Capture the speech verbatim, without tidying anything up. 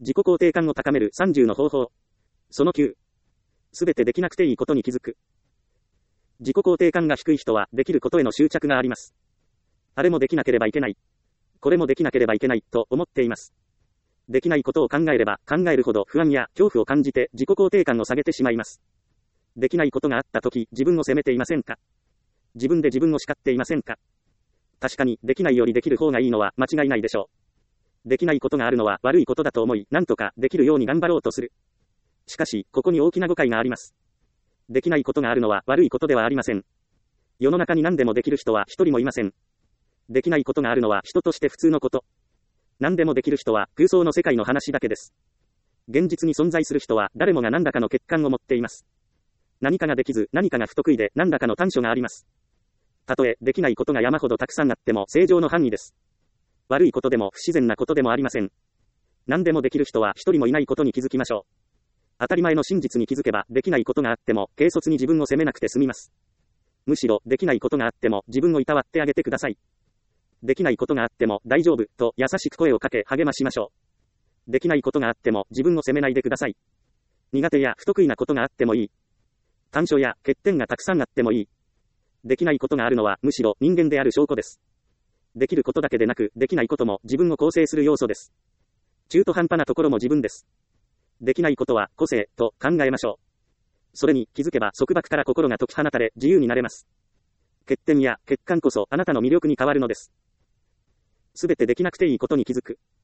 自己肯定感を高めるさんじゅうの方法。そのきゅう。すべてできなくていいことに気づく。自己肯定感が低い人は、できることへの執着があります。あれもできなければいけない。これもできなければいけない、と思っています。できないことを考えれば、考えるほど不安や恐怖を感じて自己肯定感を下げてしまいます。できないことがあったとき、自分を責めていませんか？自分で自分を叱っていませんか？確かに、できないよりできる方がいいのは間違いないでしょう。できないことがあるのは悪いことだと思い、なんとかできるように頑張ろうとする。しかし、ここに大きな誤解があります。できないことがあるのは悪いことではありません。世の中に何でもできる人は一人もいません。できないことがあるのは人として普通のこと。何でもできる人は空想の世界の話だけです。現実に存在する人は誰もが何らかの欠陥を持っています。何かができず、何かが不得意で何らかの短所があります。たとえできないことが山ほどたくさんあっても正常の範囲です。悪いことでも不自然なことでもありません。何でもできる人は一人もいないことに気づきましょう。当たり前の真実に気づけば、できないことがあっても軽率に自分を責めなくて済みます。むしろ、できないことがあっても自分をいたわってあげてください。できないことがあっても大丈夫と優しく声をかけ励ましましょう。できないことがあっても自分を責めないでください。苦手や不得意なことがあってもいい。短所や欠点がたくさんあってもいい。できないことがあるのはむしろ人間である証拠です。できることだけでなく、できないことも自分を構成する要素です。中途半端なところも自分です。できないことは個性と考えましょう。それに気づけば束縛から心が解き放たれ自由になれます。欠点や欠陥こそあなたの魅力に変わるのです。すべてできなくていいことに気づく。